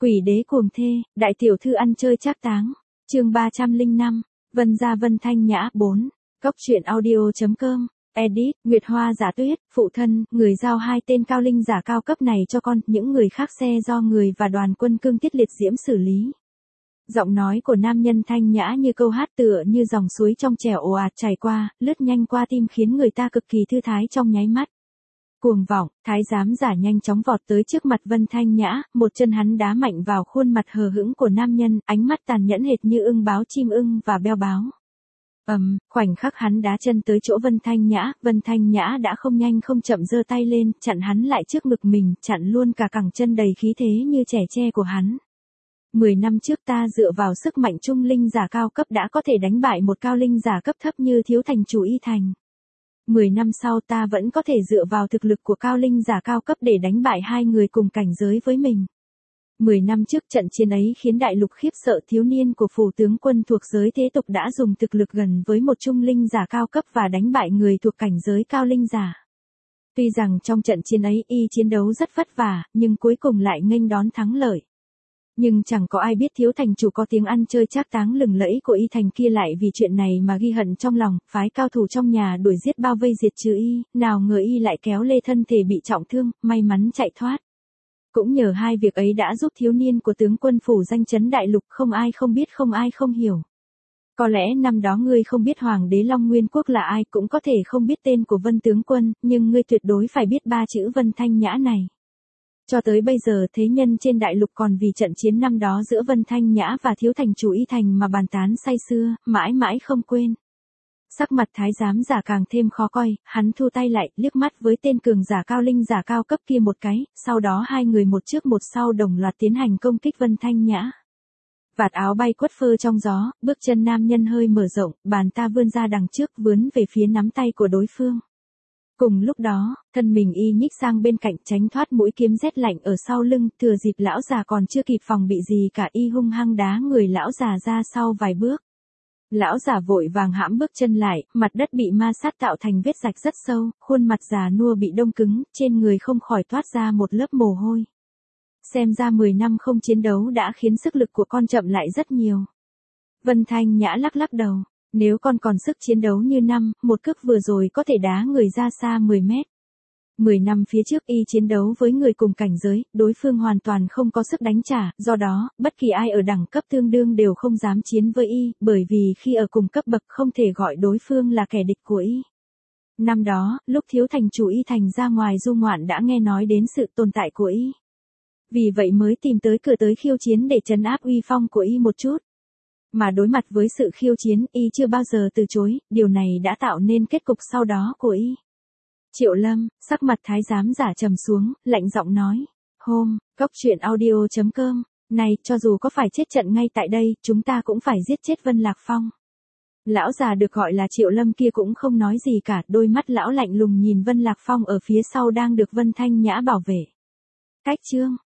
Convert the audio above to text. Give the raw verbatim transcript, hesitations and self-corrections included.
Quỷ đế cuồng thê, đại tiểu thư ăn chơi trác táng. Chương ba trăm lẻ năm, Vân gia Vân Thanh Nhã bốn. Cốc truyện audio.com. Edit, Nguyệt Hoa Giả Tuyết, phụ thân, người giao hai tên cao linh giả cao cấp này cho con, những người khác xe do người và đoàn quân cương tiết liệt diễm xử lý. Giọng nói của nam nhân thanh nhã như câu hát tựa như dòng suối trong trẻo ồ ạt chảy qua, lướt nhanh qua tim khiến người ta cực kỳ thư thái trong nháy mắt. Cuồng vọng, thái giám giả nhanh chóng vọt tới trước mặt Vân Thanh Nhã, một chân hắn đá mạnh vào khuôn mặt hờ hững của nam nhân, ánh mắt tàn nhẫn hệt như ưng báo chim ưng và beo báo. Ầm, um, khoảnh khắc hắn đá chân tới chỗ Vân Thanh Nhã, Vân Thanh Nhã đã không nhanh không chậm giơ tay lên, chặn hắn lại trước ngực mình, chặn luôn cả cẳng chân đầy khí thế như trẻ tre của hắn. Mười năm trước ta dựa vào sức mạnh trung linh giả cao cấp đã có thể đánh bại một cao linh giả cấp thấp như thiếu thành chủ Y Thành. Mười năm sau ta vẫn có thể dựa vào thực lực của cao linh giả cao cấp để đánh bại hai người cùng cảnh giới với mình. Mười năm trước trận chiến ấy khiến đại lục khiếp sợ, thiếu niên của phủ tướng quân thuộc giới thế tục đã dùng thực lực gần với một trung linh giả cao cấp và đánh bại người thuộc cảnh giới cao linh giả. Tuy rằng trong trận chiến ấy y chiến đấu rất vất vả, nhưng cuối cùng lại nghênh đón thắng lợi. Nhưng chẳng có ai biết thiếu thành chủ có tiếng ăn chơi trác táng lừng lẫy của Y Thành kia lại vì chuyện này mà ghi hận trong lòng, phái cao thủ trong nhà đuổi giết bao vây diệt trừ y, nào ngờ y lại kéo lê thân thể bị trọng thương, may mắn chạy thoát. Cũng nhờ hai việc ấy đã giúp thiếu niên của tướng quân phủ danh chấn đại lục, không ai không biết, không ai không hiểu. Có lẽ năm đó ngươi không biết Hoàng đế Long Nguyên Quốc là ai, cũng có thể không biết tên của Vân tướng quân, nhưng ngươi tuyệt đối phải biết ba chữ Vân Thanh Nhã này. Cho tới bây giờ thế nhân trên đại lục còn vì trận chiến năm đó giữa Vân Thanh Nhã và thiếu thành chủ Y Thành mà bàn tán say sưa, mãi mãi không quên. Sắc mặt thái giám giả càng thêm khó coi, hắn thu tay lại, liếc mắt với tên cường giả cao linh giả cao cấp kia một cái, sau đó hai người một trước một sau đồng loạt tiến hành công kích Vân Thanh Nhã. Vạt áo bay quất phơ trong gió, bước chân nam nhân hơi mở rộng, bàn ta vươn ra đằng trước vướn về phía nắm tay của đối phương. Cùng lúc đó, thân mình y nhích sang bên cạnh tránh thoát mũi kiếm rét lạnh ở sau lưng, thừa dịp lão già còn chưa kịp phòng bị gì cả y hung hăng đá người lão già ra sau vài bước. Lão già vội vàng hãm bước chân lại, mặt đất bị ma sát tạo thành vết rạch rất sâu, khuôn mặt già nua bị đông cứng, trên người không khỏi toát ra một lớp mồ hôi. Xem ra mười năm không chiến đấu đã khiến sức lực của con chậm lại rất nhiều. Vân Thanh Nhã lắc lắc đầu. Nếu con còn sức chiến đấu như năm, một cước vừa rồi có thể đá người ra xa mười mét. Mười năm phía trước y chiến đấu với người cùng cảnh giới, đối phương hoàn toàn không có sức đánh trả, do đó, bất kỳ ai ở đẳng cấp tương đương đều không dám chiến với y, bởi vì khi ở cùng cấp bậc không thể gọi đối phương là kẻ địch của y. Năm đó, lúc thiếu thành chủ Y Thành ra ngoài du ngoạn đã nghe nói đến sự tồn tại của y. Vì vậy mới tìm tới cửa tới khiêu chiến để trấn áp uy phong của y một chút. Mà đối mặt với sự khiêu chiến, y chưa bao giờ từ chối, điều này đã tạo nên kết cục sau đó của y. Triệu Lâm, sắc mặt thái giám giả trầm xuống, lạnh giọng nói. Hôm, cốc truyện audio.com, này, cho dù có phải chết trận ngay tại đây, chúng ta cũng phải giết chết Vân Lạc Phong. Lão già được gọi là Triệu Lâm kia cũng không nói gì cả, đôi mắt lão lạnh lùng nhìn Vân Lạc Phong ở phía sau đang được Vân Thanh Nhã bảo vệ. Cách chương.